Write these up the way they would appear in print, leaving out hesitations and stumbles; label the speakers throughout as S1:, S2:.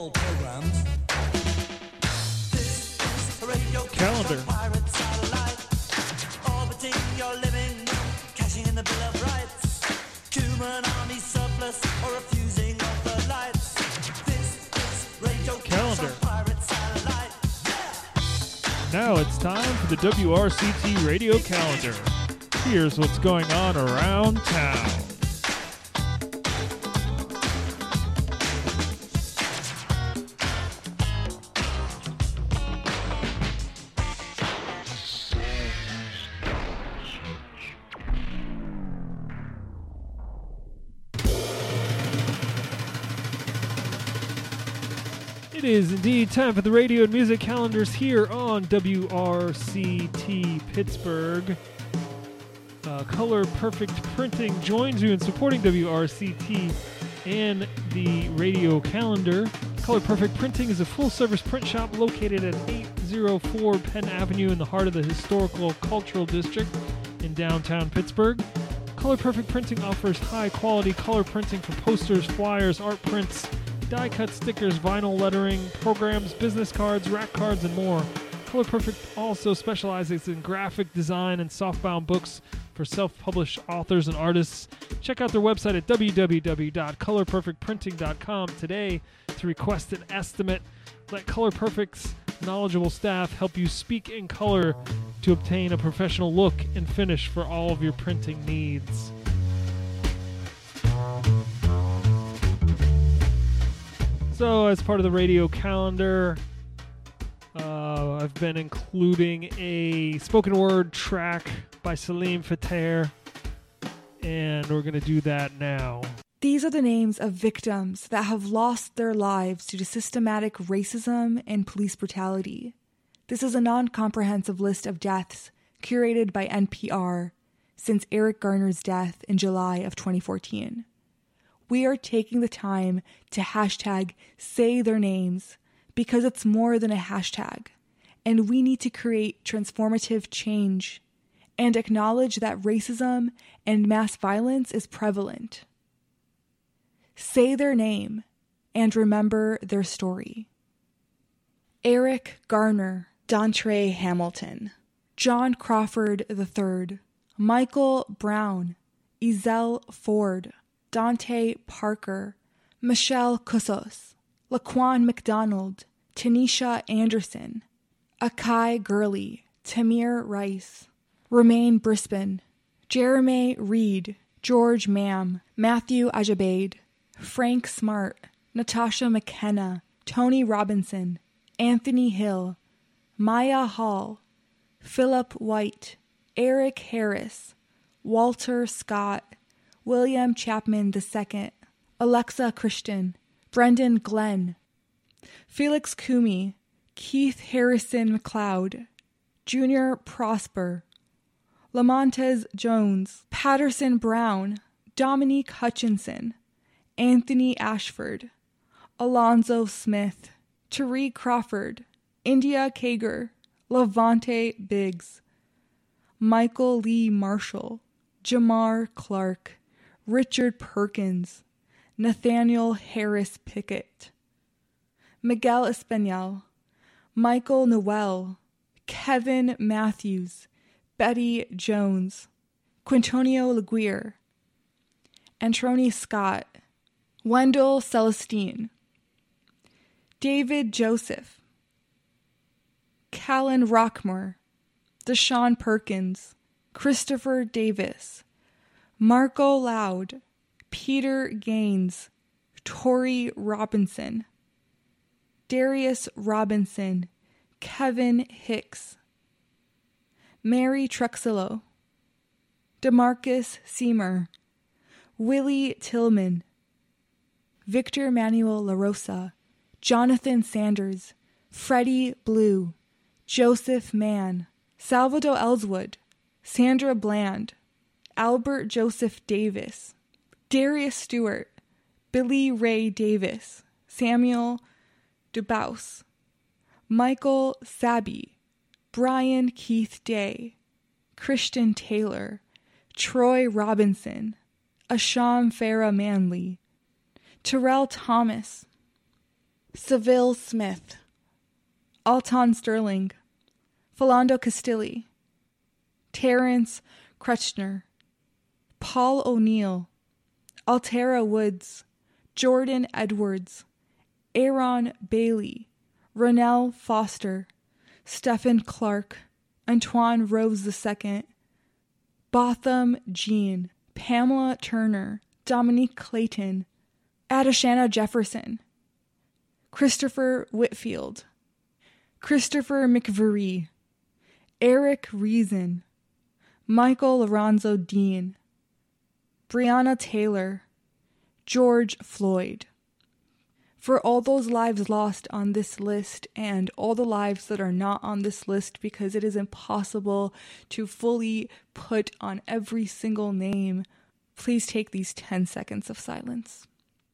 S1: all programs. This is a radio
S2: Calendar.
S1: pirate satellite, orbiting your living room, cashing in the Bill of Rights. Human army surplus or refusing of the lights. This is radio
S2: Calendar.
S1: pirate satellite.
S2: Now it's time for the WRCT radio calendar. Here's what's going on around town. It is indeed time for the radio and music calendars here on WRCT Pittsburgh. Color Perfect Printing joins you in supporting WRCT and the radio calendar. Color Perfect Printing is a full-service print shop located at 804 Penn Avenue in the heart of the historical cultural district in downtown Pittsburgh. Color Perfect Printing offers high-quality color printing for posters, flyers, art prints, die-cut stickers, vinyl lettering, programs, business cards, rack cards, and more. Color Perfect also specializes in graphic design and softbound books for self-published authors and artists. Check out their website at www.colorperfectprinting.com today to request an estimate. Let Color Perfect's knowledgeable staff help you speak in color to obtain a professional look and finish for all of your printing needs. So, as part of the radio calendar, I've been including a spoken word track by Salim Fateh, and we're going to do that now.
S3: These are the names of victims that have lost their lives due to systematic racism and police brutality. This is a non-comprehensive list of deaths curated by NPR since Eric Garner's death in July of 2014. We are taking the time to hashtag say their names because it's more than a hashtag, and we need to create transformative change and acknowledge that racism and mass violence is prevalent. Say their name and remember their story. Eric Garner, Dontre Hamilton, John Crawford III, Michael Brown, Ezell Ford, Dante Parker, Michelle Cussos, Laquan McDonald, Tanisha Anderson, Akai Gurley, Tamir Rice, Romaine Brisbane, Jeremy Reed, George Mam, Matthew Ajabade, Frank Smart, Natasha McKenna, Tony Robinson, Anthony Hill, Maya Hall, Philip White, Eric Harris, Walter Scott, William Chapman II, Alexa Christian, Brendan Glenn, Felix Kumi, Keith Harrison McLeod, Junior Prosper, Lamontez Jones, Patterson Brown, Dominique Hutchinson, Anthony Ashford, Alonzo Smith, Tariq Crawford, India Kager, Levante Biggs, Michael Lee Marshall, Jamar Clark, Richard Perkins, Nathaniel Harris Pickett, Miguel Espanol, Michael Noel, Kevin Matthews, Betty Jones, Quintonio Laguerre, Antroni Scott, Wendell Celestine, David Joseph, Callan Rockmore, Deshaun Perkins, Christopher Davis, Marco Loud, Peter Gaines, Tori Robinson, Darius Robinson, Kevin Hicks, Mary Truxillo, DeMarcus Seymour, Willie Tillman, Victor Manuel LaRosa, Jonathan Sanders, Freddie Blue, Joseph Mann, Salvador Ellswood, Sandra Bland, Albert Joseph Davis, Darius Stewart, Billy Ray Davis, Samuel Dubouse, Michael Sabi, Brian Keith Day, Christian Taylor, Troy Robinson, Asham Farah Manley, Terrell Thomas, Seville Smith, Alton Sterling, Philando Castilli, Terrence Kretschner, Paul O'Neill, Altera Woods, Jordan Edwards, Aaron Bailey, Ronell Foster, Stephen Clark, Antoine Rose II, Botham Jean, Pamela Turner, Dominique Clayton, Adashana Jefferson, Christopher Whitfield, Christopher McVeary, Eric Reason, Michael Lorenzo Dean, Breonna Taylor, George Floyd. For all those lives lost on this list and all the lives that are not on this list, because it is impossible to fully put on every single name, please take these 10 seconds of silence.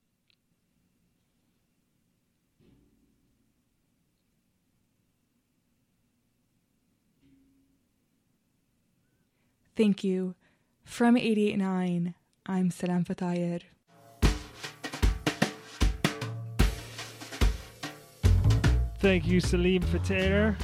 S3: Thank you. From 88.9, I'm Salam Fatayed.
S2: Thank you, Salim Fatayed.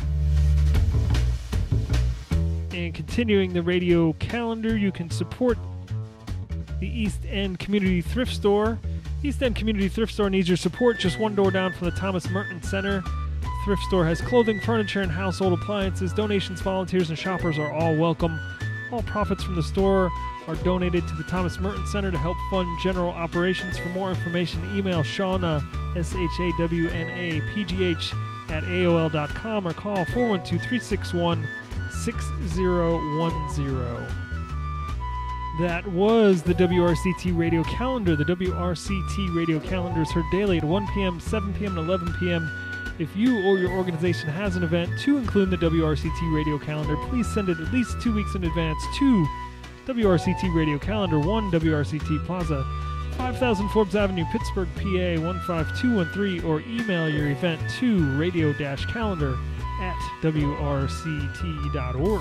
S2: And continuing the radio calendar, you can support the East End Community Thrift Store. East End Community Thrift Store needs your support just one door down from the Thomas Merton Center. Thrift store has clothing, furniture, and household appliances. Donations, volunteers, and shoppers are all welcome. All profits from the store are donated to the Thomas Merton Center to help fund general operations. For more information, email Shawna, SHAWNA, PGH at AOL.com or call 412-361-6010. That was the WRCT radio calendar. The WRCT radio calendar is heard daily at 1 p.m., 7 p.m., and 11 p.m. If you or your organization has an event to include the WRCT radio calendar, please send it at least 2 weeks in advance to WRCT Radio Calendar, 1 WRCT Plaza, 5000 Forbes Avenue, Pittsburgh, PA 15213, or email your event to radio-calendar@wrct.org.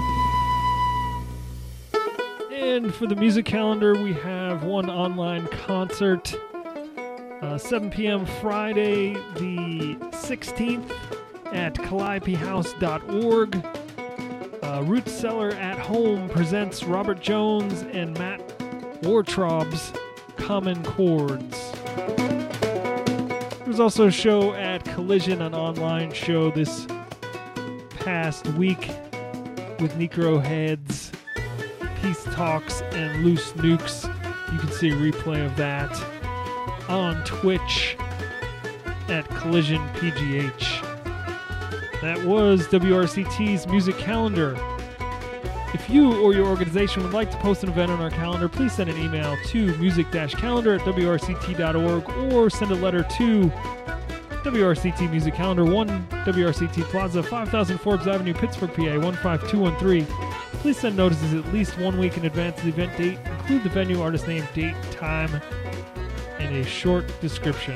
S2: And for the music calendar, we have one online concert, 7 p.m. Friday the 16th at calliopehouse.org. Roots Cellar at Home presents Robert Jones and Matt Wartraub's Common Chords. There was also a show at Collision, an online show this past week with Necro Heads, Peace Talks, and Loose Nukes. You can see a replay of that on Twitch at Collision PGH. That was WRCT's music calendar. If you or your organization would like to post an event on our calendar, please send an email to music-calendar@wrct.org or send a letter to WRCT Music Calendar, 1 WRCT Plaza, 5000 Forbes Avenue, Pittsburgh, PA 15213. Please send notices at least 1 week in advance of the event date. Include the venue, artist name, date, time, and a short description.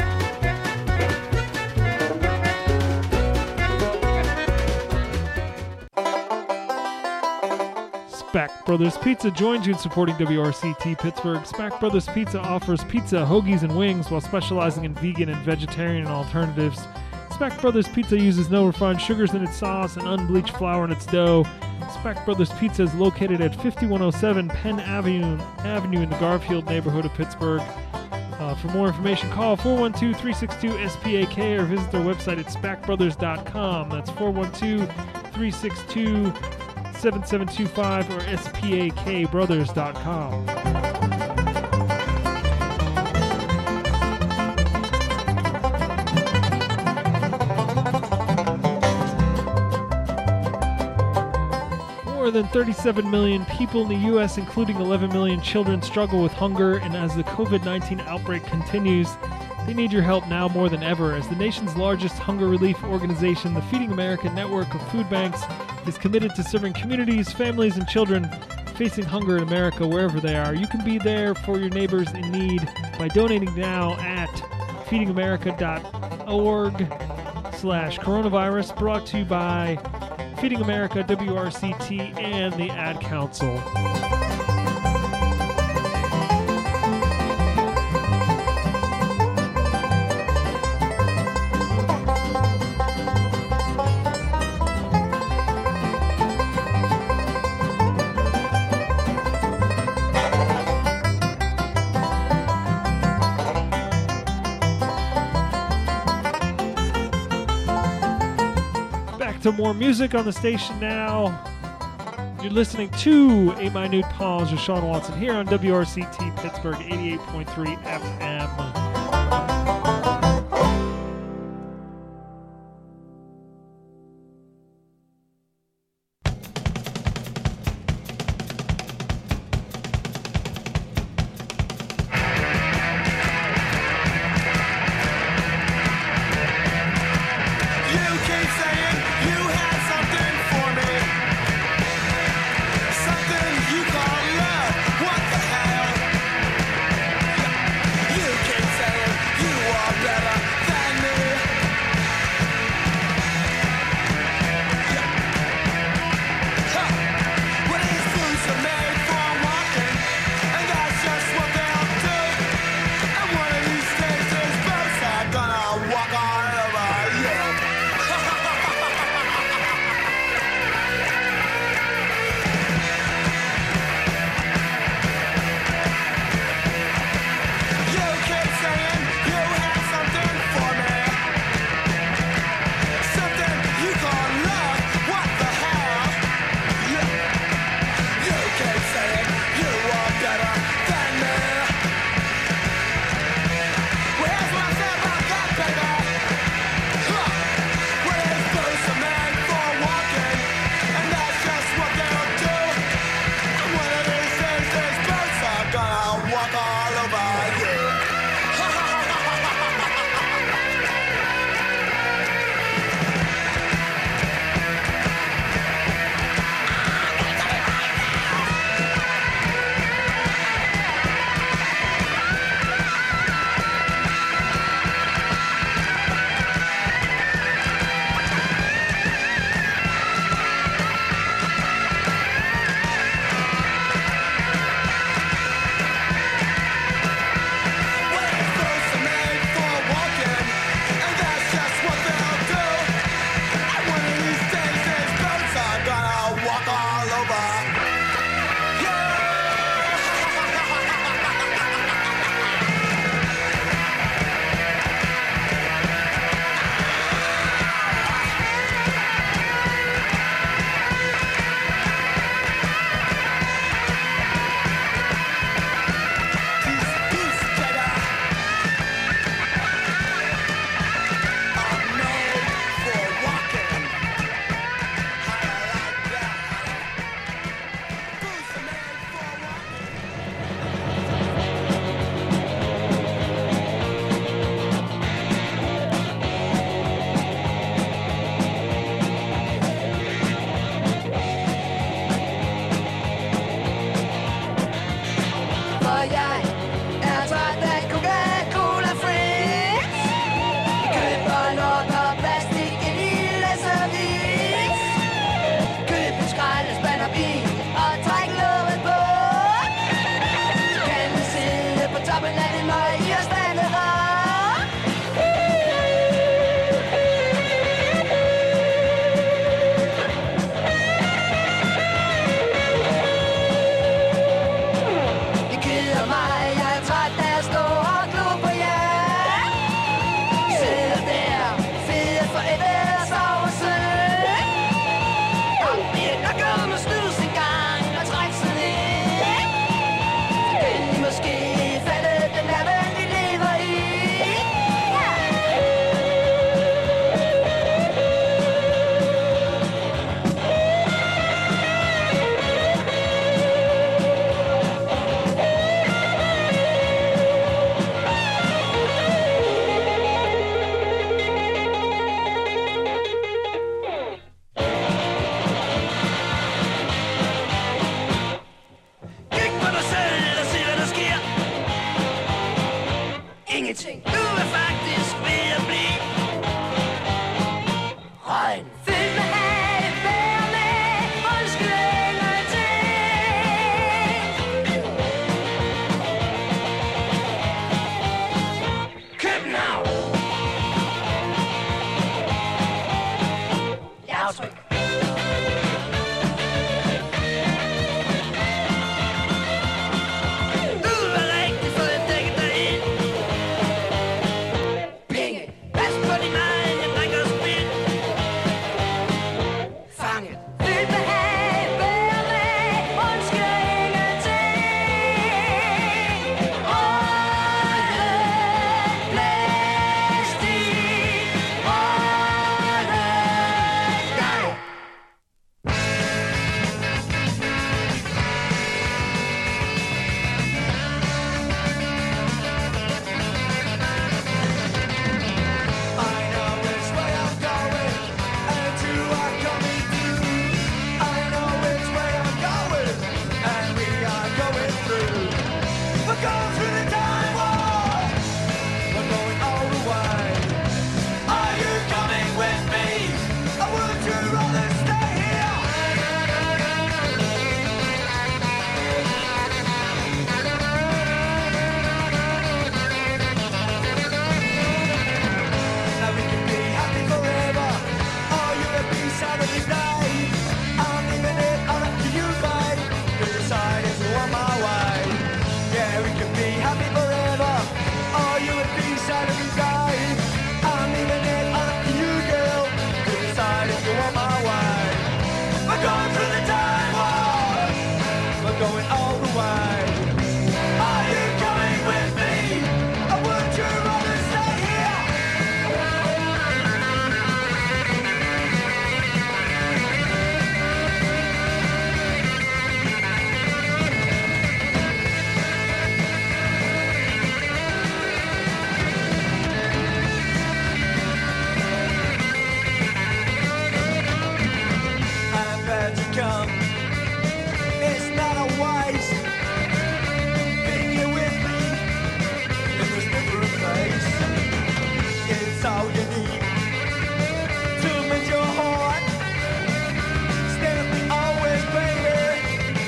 S2: Spack Brothers Pizza joins you in supporting WRCT Pittsburgh. Spack Brothers Pizza offers pizza, hoagies, and wings while specializing in vegan and vegetarian alternatives. Spack Brothers Pizza uses no refined sugars in its sauce and unbleached flour in its dough. Spack Brothers Pizza is located at 5107 Penn Avenue in the Garfield neighborhood of Pittsburgh. For more information, call 412-362-SPAK or visit their website at spackbrothers.com. That's 412-362-7725 or spakbrothers.com. More than 37 million people in the U.S., including 11 million children, struggle with hunger, and as the COVID-19 outbreak continues, they need your help now more than ever. As the nation's largest hunger relief organization, the Feeding America network of food banks is committed to serving communities, families, and children facing hunger in America wherever they are. You can be there for your neighbors in need by donating now at feedingamerica.org/coronavirus, brought to you by Feeding America, WRCT, and the Ad Council. to more music on the station now. You're listening to A Minute Pause with Sean Watson here on WRCT Pittsburgh 88.3 FM.
S1: You keep saying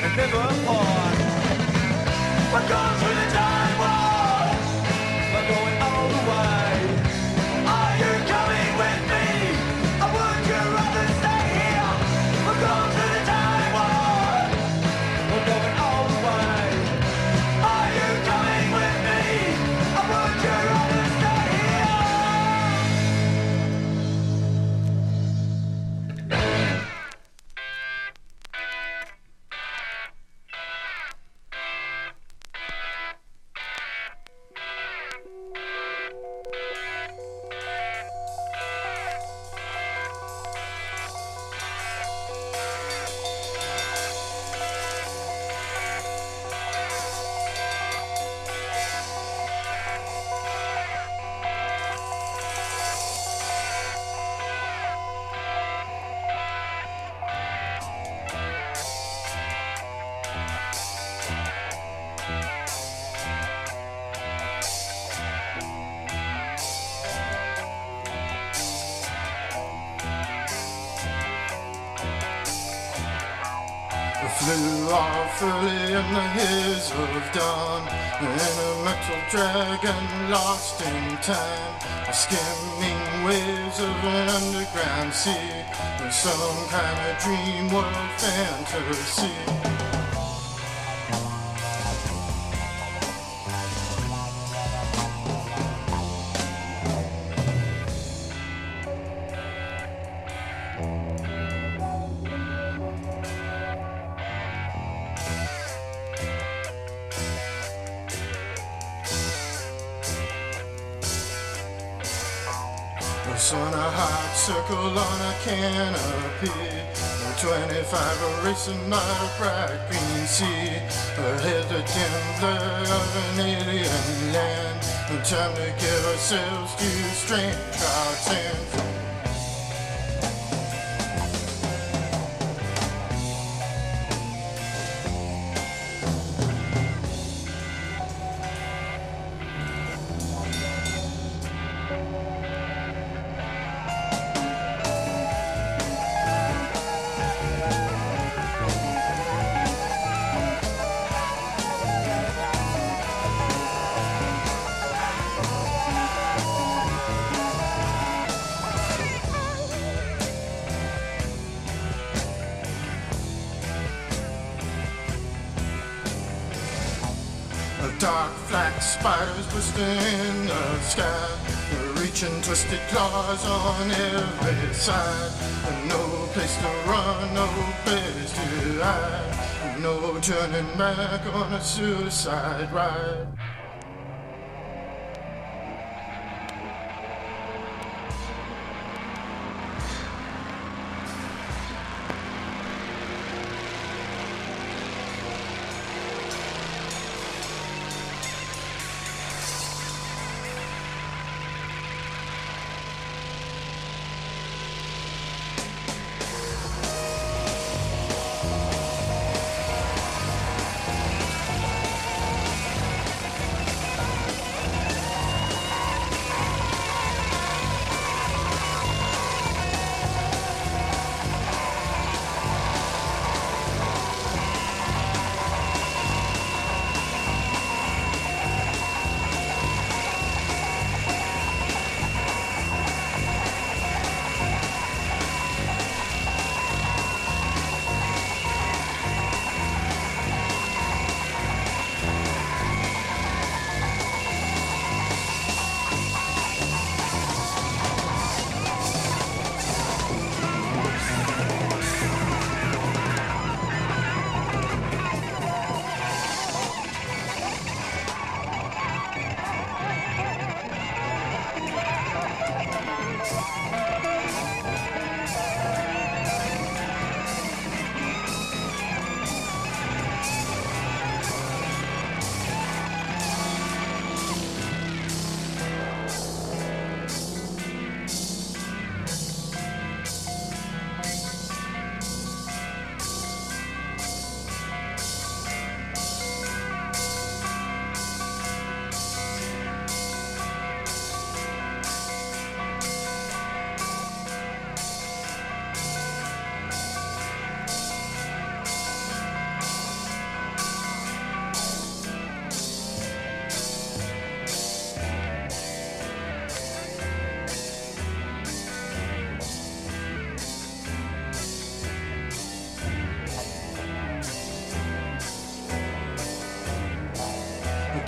S1: and never part. We're going through the time war. We're going all the way. Are you coming with me? Or would you rather stay here? We're going through the time war. We're going all the way. Are you coming with me? Or would you rather stay here?
S4: Flew off early in the haze of dawn, in a metal dragon lost in time, skimming waves of an underground sea, with some kind of dream world fantasy. On a hot circle on a canopy, 25 are racing by a bright green sea, ahead the dim blur of an alien land. Time to give ourselves to strange hearts and dark black spiders twisting in the sky, reaching twisted claws on every side. No place to run, no place to hide, no turning back on a suicide ride.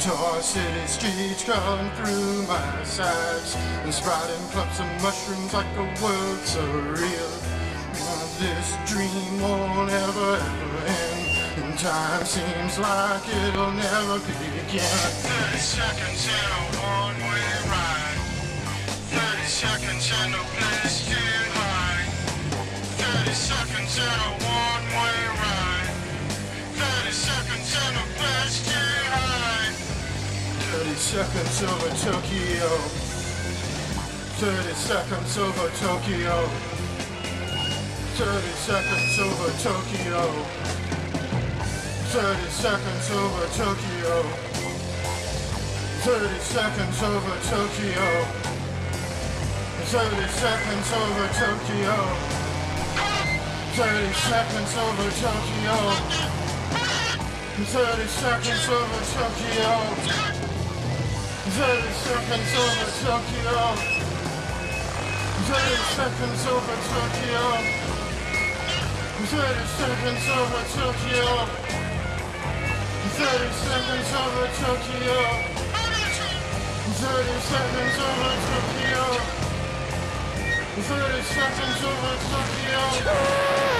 S4: Tar city streets crawling through my sides and sprouting clumps of mushrooms like a world surreal. This dream won't ever end, and time seems like it'll never begin. 30 seconds in a one-way ride, 30 seconds and no place to hide, 30 seconds in a one-way ride, 30 seconds and no place to hide, 30 seconds over Tokyo, 30 seconds over Tokyo, 30 seconds over Tokyo, 30 seconds over Tokyo, 30 seconds over Tokyo, 30 seconds over Tokyo, 30 seconds over Tokyo, 30 seconds over Tokyo, 30 seconds over Tokyo, 30 seconds over Tokyo, 30 seconds over Tokyo, 30 seconds over Tokyo, 30 seconds over Tokyo, 30 seconds over Tokyo.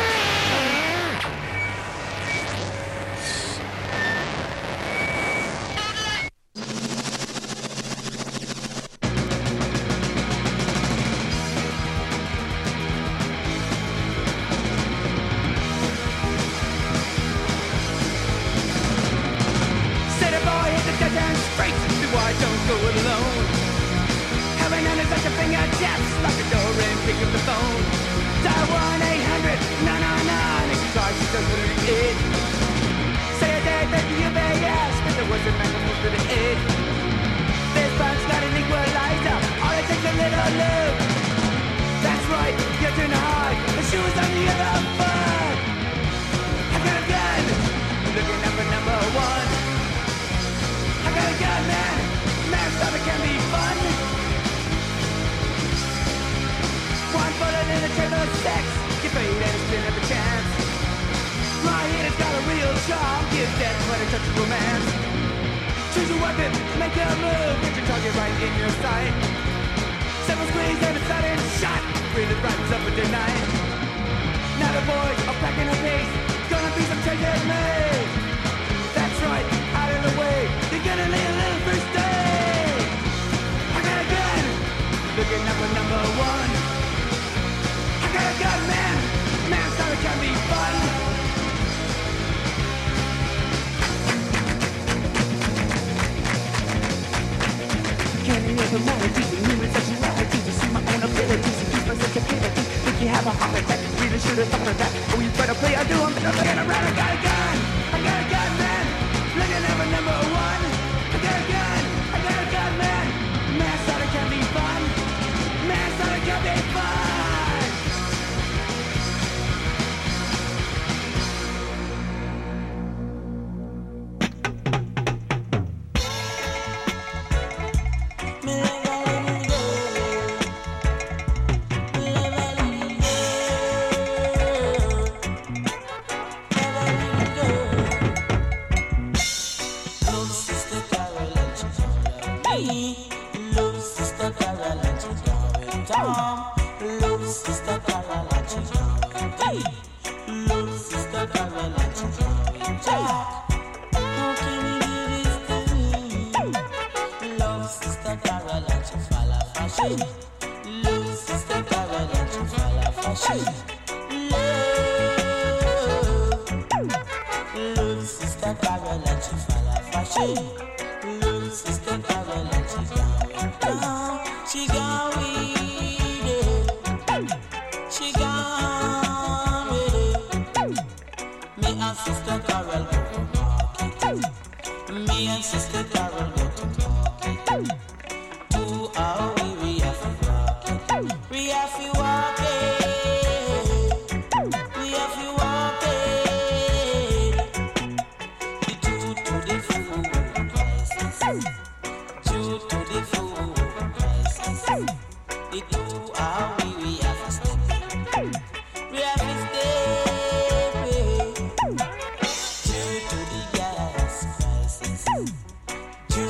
S1: To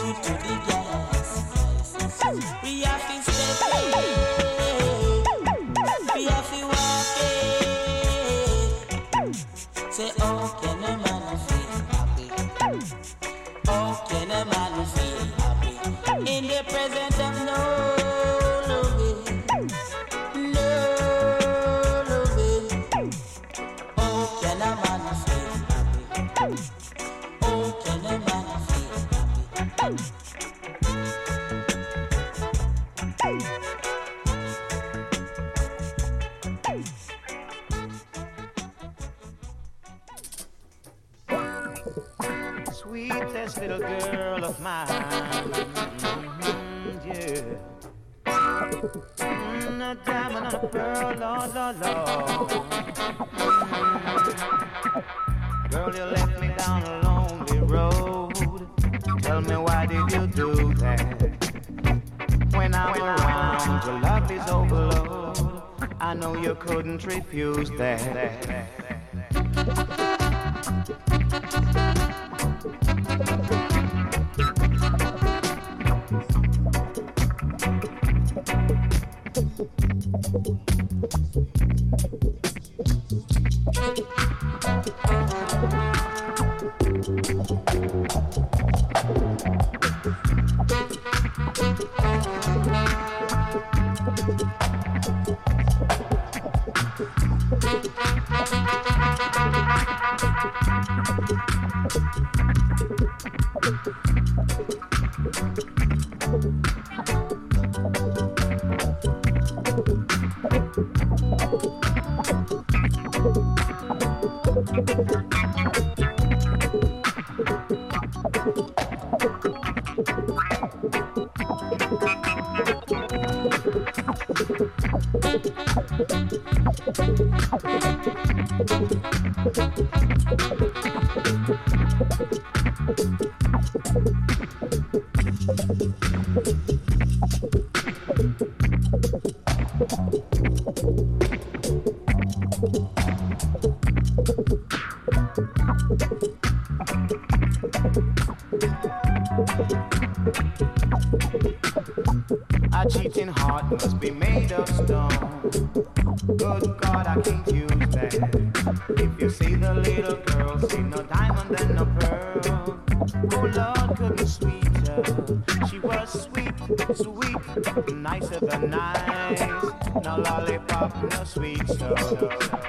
S5: Sweetest little girl of mine, yeah. A diamond and a pearl, Lord, Lord, Lord. Girl, you left me down a lonely road. Tell me, why did you do that? When I'm around, your love is overload. I know you couldn't refuse that. A cheating heart must be made of stone. Good God, I can't use that. If you see the little girl, see no diamond and no pearl. Oh Lord, couldn't sweet her. She was sweet, sweet, nicer than nice. No lollipop, no sweet soul.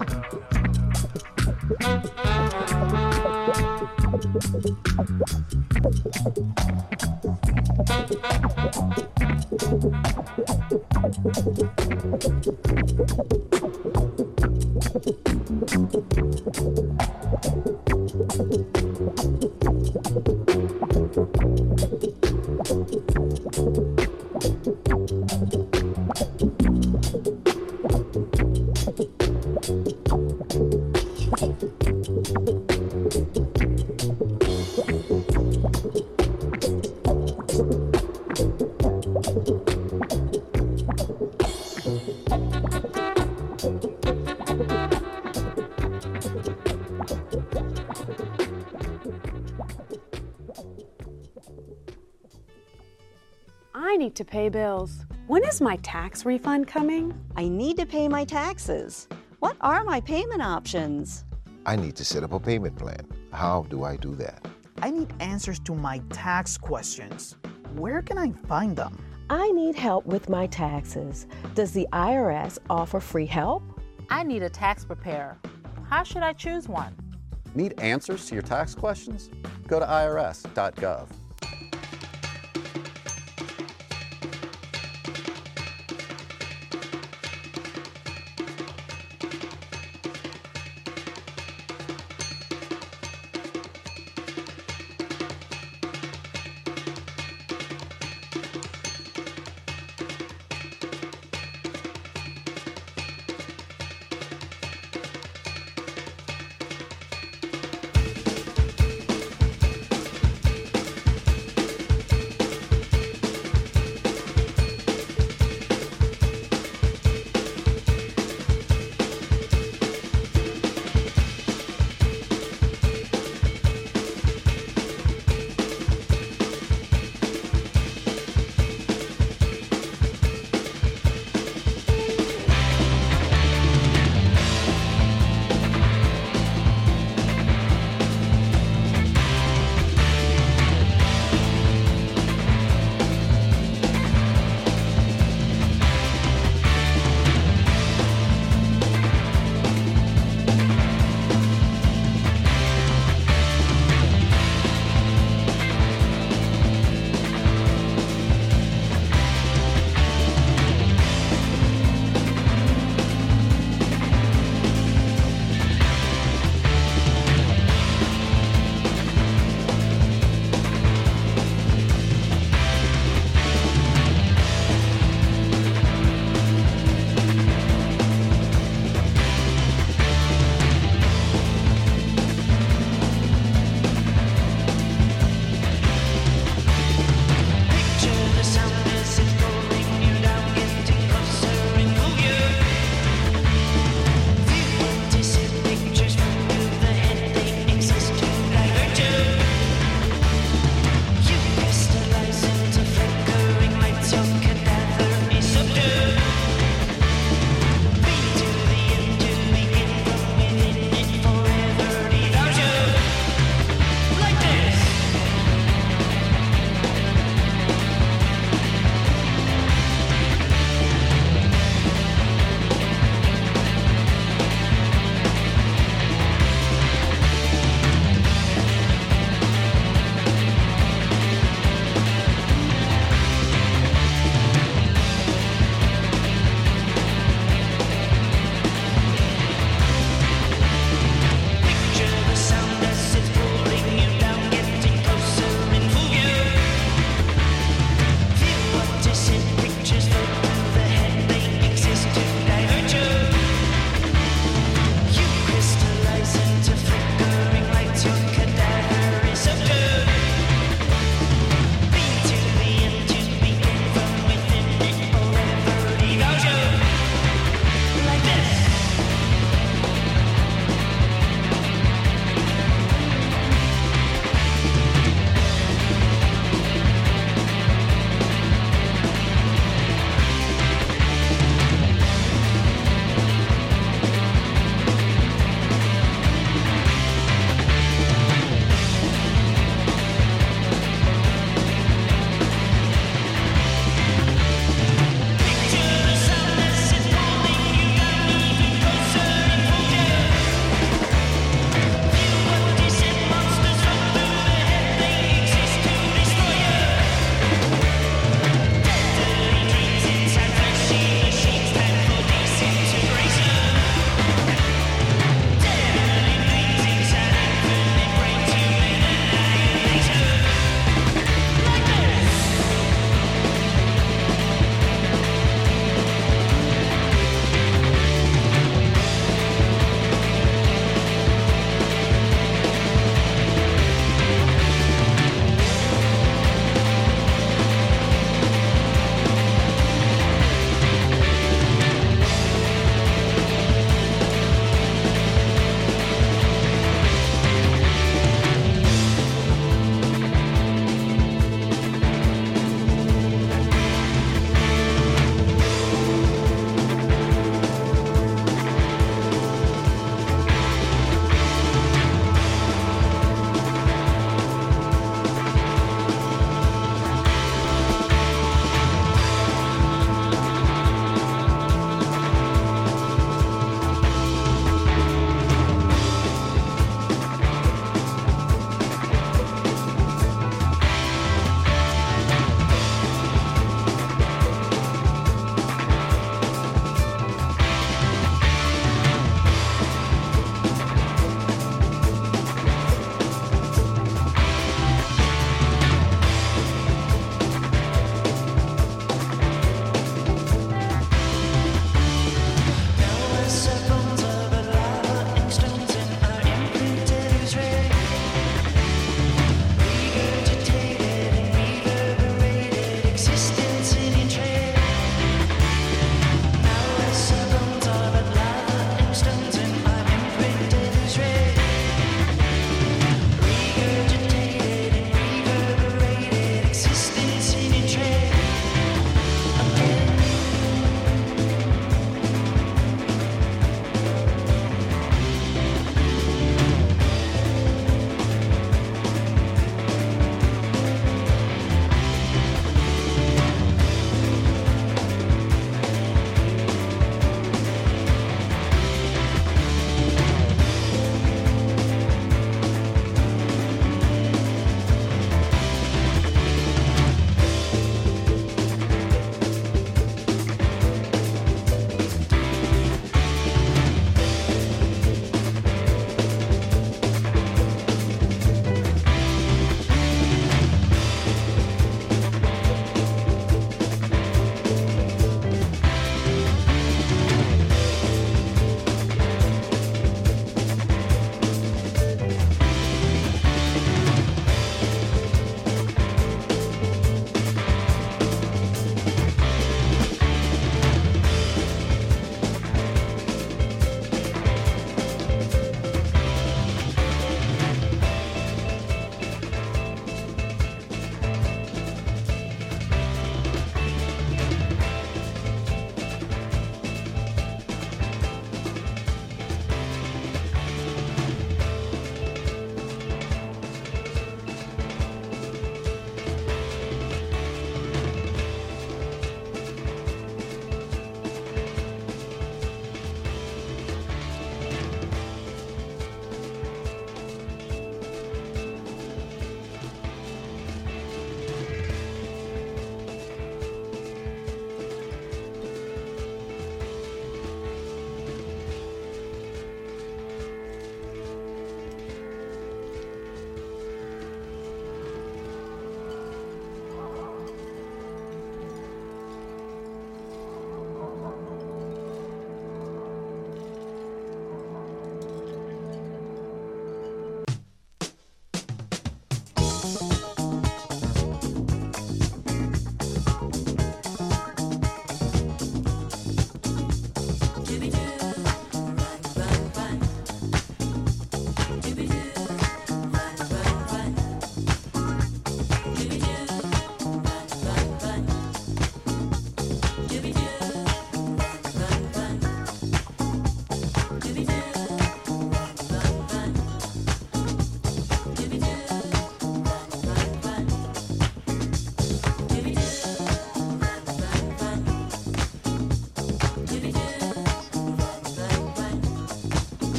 S6: I need to pay bills. When is my tax refund coming?
S7: I need to pay my taxes. What are my payment options?
S8: I need to set up a payment plan. How do I do that?
S9: I need answers to my tax questions. Where can I find them?
S10: I need help with my taxes. Does the IRS offer free help?
S11: I need a tax preparer. How should I choose one?
S12: Need answers to your tax questions? Go to irs.gov.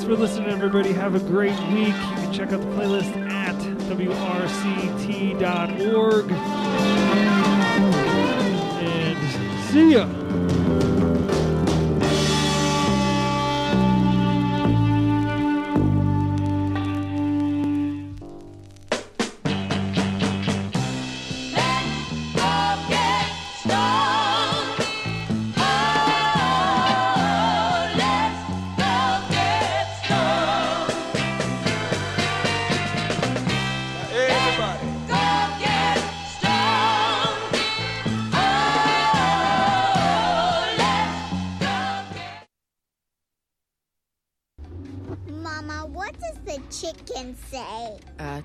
S2: Thanks for listening, everybody. Have a great week. You can check out the playlist at wrct.org. And see ya.
S13: Mama, what does the chicken say?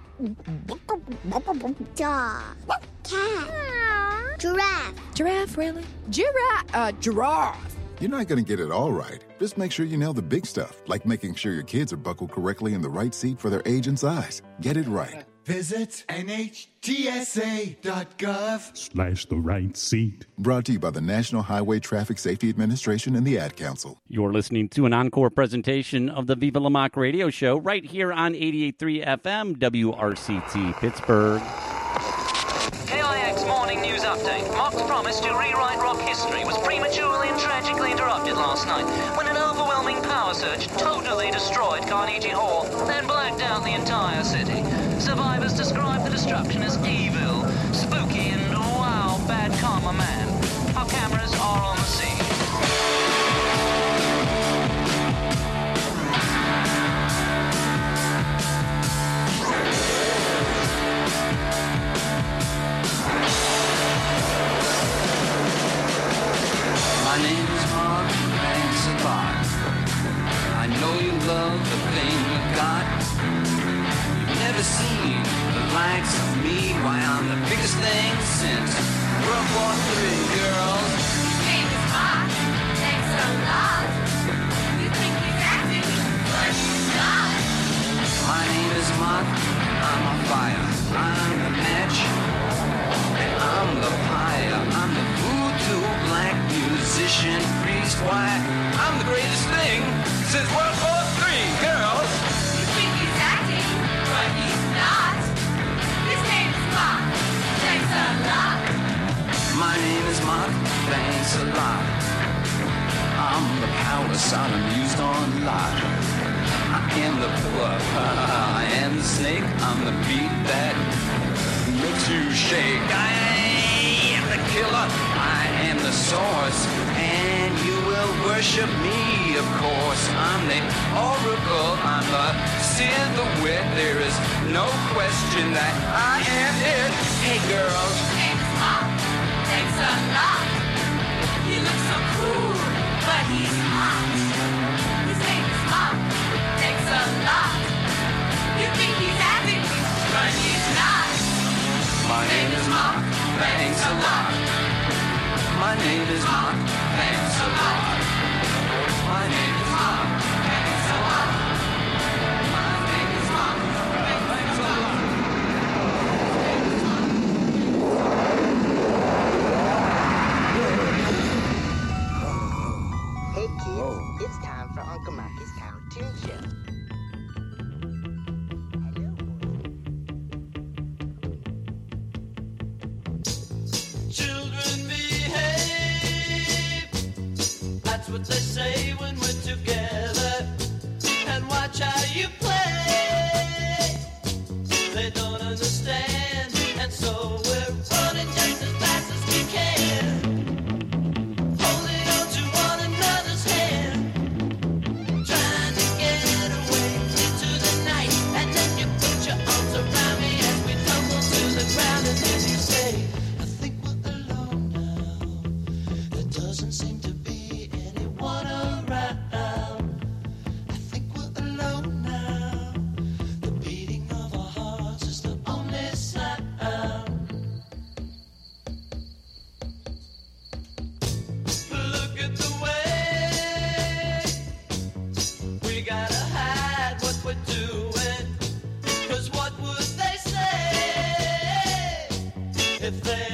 S13: Dog. Cat. Giraffe.
S14: Giraffe, really? Giraffe.
S15: You're not going to get it all right. Just make sure you nail the big stuff, like making sure your kids are buckled correctly in the right seat for their age and size. Get it right.
S16: Visit NHTSA.gov/the right seat.
S15: Brought to you by the National Highway Traffic Safety Administration and the Ad Council.
S17: You're listening to an encore presentation of the Viva La Mock radio show right here on 88.3 FM WRCT Pittsburgh.
S18: KIX Morning News Update. Mock's promise to rewrite rock history was prematurely and tragically interrupted last night when an overwhelming power surge totally destroyed Carnegie Hall, then blacked out the entire city. Survivors describe the destruction as evil, spooky, and wow, bad karma man. Our cameras are on the scene.
S19: My name is Mark, thanks a lot. I know you love the thing you got. You've never seen the likes of me. Why, I'm the biggest thing since World War III, girls.
S20: His name is Mark, thanks a lot. You think he's acting, but he's not.
S19: My name is Mark, I'm a fire. I'm the match, and I'm the pyre. I'm the voodoo black musician priest. Why, I'm the greatest thing since World War III, girls.
S20: You think he's acting, but he's not. His name is Mark, thanks a lot.
S19: My name is Mark, thanks a lot. I'm the power Sodom used on Lot. I am the pillar, I am the snake. I'm the beat that makes you shake. I am the killer, I am the source, and you will worship me, of course. I'm the oracle, I'm the silhouette. There is no question that I am it. Hey girls.
S20: His name is Mark, thanks a lot. He looks so cool, but he's hot. His name is Mark, thanks a lot. You think he's acting, but he's not.
S19: My name is Mark, thanks a lot. My name is Mark, thanks a lot. My name is Mark, thanks a lot. My name is Mark, thanks a lot.
S21: Hey kids, it's time for Uncle Mikey's Cartoon Show.
S1: Children behave, that's what they say when we're together. And watch how you play. They don't understand, and so we're running just as fast as we can. Holding on to one another's hand, trying to get away into the night. And then you put your arms around me as we tumble to the ground, and then you say, doesn't seem to be anyone around. I think we're alone now. The beating of our hearts is the only sound. Look at the way we gotta hide what we're doing. 'Cause what would they say if they